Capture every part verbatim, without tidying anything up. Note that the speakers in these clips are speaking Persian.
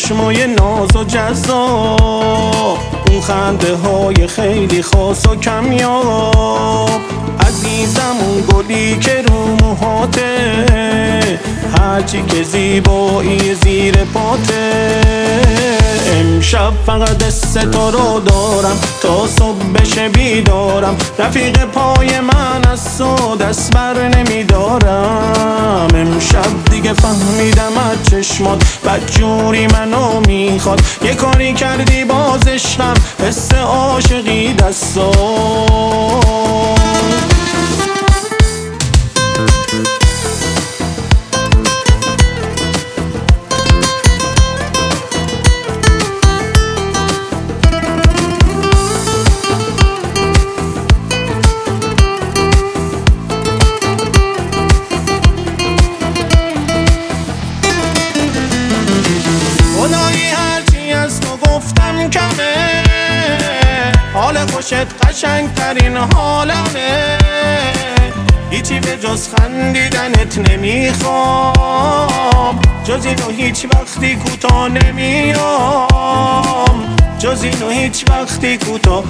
چشمای ناز و جذاب، اون خنده های خیلی خاص و کمیاب. عزیزم اون گلی که رو موهاته، هرچی که زیبایی زیر پاته. امشب فقط دست تو رو دارم تا صبح بشه بیدارم، رفیق پای من از تو دست بر نمیدارم. امشب دیگه فهمیدم از چشمات بدجوری منو میخواد، یه کاری کردی باز عشقم حس عاشقی دستات. گفتم کمه، حال خوشت قشنگ ترین حالمه، هیچی به جز خندیدنت نمیخوام، جز اینو هیچ وقتی کوتاه نمیام، جز اینو هیچ وقتی کوتاه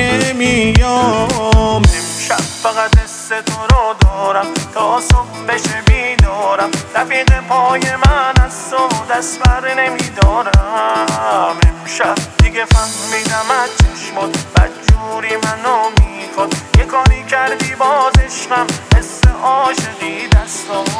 نمیام. امشب فقط دست تو رو دارم تا صبح بشه بیدارم، رفیق پای من از تو دست بر نمیدارم. امشب دیگه فهمیدم از چشمات بدجوری منو میخواد، یه کاری کردی باز عشقم حس عاشقی دستات.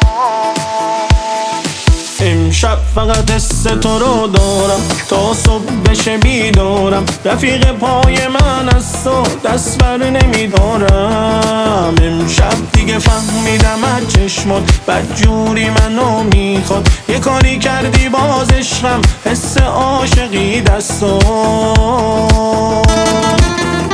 امشب فقط دست تو رو دارم تا صبح بشه بیدارم، رفیق پای من از تو دست بر نمیدارم. امشب دیگه فهمیدم از چشمات بدجوری منو میخواد، یه کاری کردی باز عشقم حس عاشقی دستات.